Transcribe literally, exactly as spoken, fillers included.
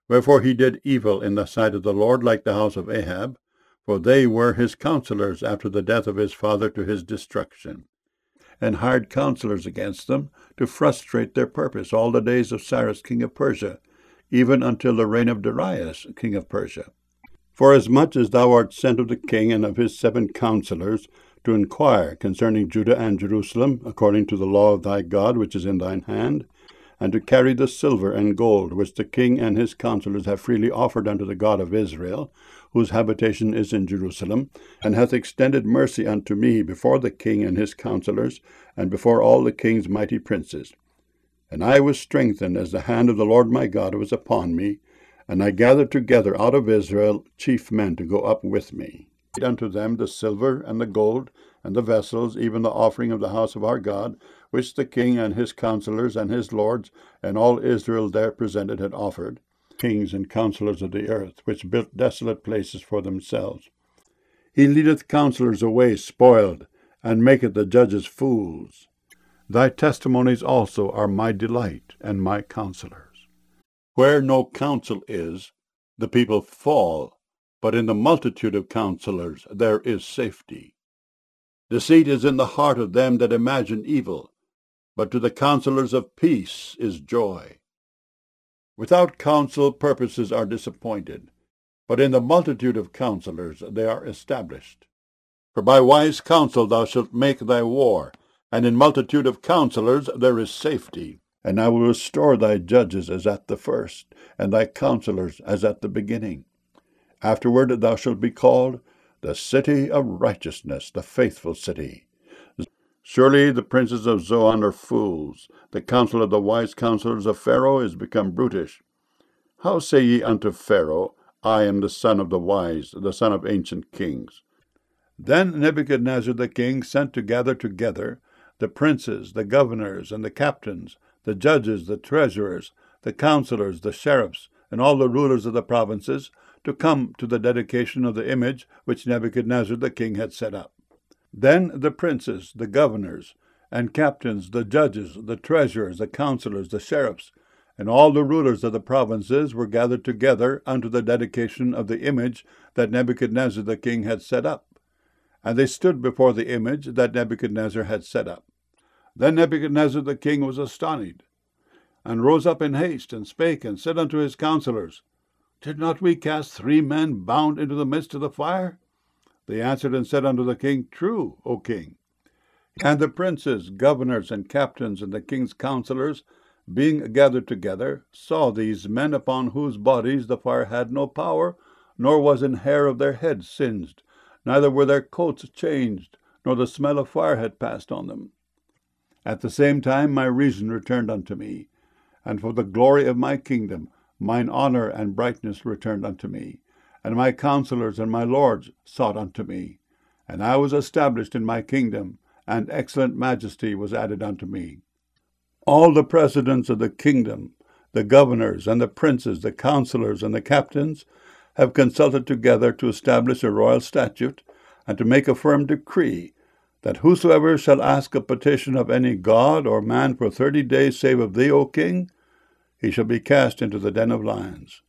Wherefore he did evil in the sight of the Lord, like the house of Ahab, for they were his counselors after the death of his father to his destruction, and hired counselors against them to frustrate their purpose all the days of Cyrus king of Persia, even until the reign of Darius king of Persia. Forasmuch as thou art sent of the king and of his seven counselors to inquire concerning Judah and Jerusalem, according to the law of thy God which is in thine hand, and to carry the silver and gold which the king and his counselors have freely offered unto the God of Israel, whose habitation is in Jerusalem, and hath extended mercy unto me before the king and his counselors, and before all the king's mighty princes. And I was strengthened as the hand of the Lord my God was upon me, and I gathered together out of Israel chief men to go up with me. Unto them the silver and the gold and the vessels, even the offering of the house of our God, which the king and his counselors and his lords and all Israel there presented had offered, kings and counselors of the earth, which built desolate places for themselves. He leadeth counselors away spoiled, and maketh the judges fools. Thy testimonies also are my delight and my counselors. Where no counsel is, the people fall, but in the multitude of counselors there is safety. Deceit is in the heart of them that imagine evil, but to the counselors of peace is joy. Without counsel purposes are disappointed, but in the multitude of counselors they are established. For by wise counsel thou shalt make thy war, and in multitude of counselors there is safety. And I will restore thy judges as at the first, and thy counselors as at the beginning. Afterward thou shalt be called the city of righteousness, the faithful city. Surely the princes of Zoan are fools. The counsel of the wise counselors of Pharaoh is become brutish. How say ye unto Pharaoh, I am the son of the wise, the son of ancient kings? Then Nebuchadnezzar the king sent to gather together the princes, the governors, and the captains, the judges, the treasurers, the counselors, the sheriffs, and all the rulers of the provinces, to come to the dedication of the image which Nebuchadnezzar the king had set up. Then the princes, the governors, and captains, the judges, the treasurers, the counselors, the sheriffs, and all the rulers of the provinces were gathered together unto the dedication of the image that Nebuchadnezzar the king had set up. And they stood before the image that Nebuchadnezzar had set up. Then Nebuchadnezzar the king was astonished, and rose up in haste, and spake, and said unto his counselors, Did not we cast three men bound into the midst of the fire? They answered and said unto the king, True, O king. And the princes, governors, and captains, and the king's counselors, being gathered together, saw these men upon whose bodies the fire had no power, nor was an hair of their heads singed, neither were their coats changed, nor the smell of fire had passed on them. At the same time my reason returned unto me, and for the glory of my kingdom mine honor and brightness returned unto me, and my counselors and my lords sought unto me, and I was established in my kingdom, and excellent majesty was added unto me. All the presidents of the kingdom, the governors and the princes, the counselors and the captains, have consulted together to establish a royal statute, and to make a firm decree, that whosoever shall ask a petition of any god or man for thirty days save of thee, O king, he shall be cast into the den of lions.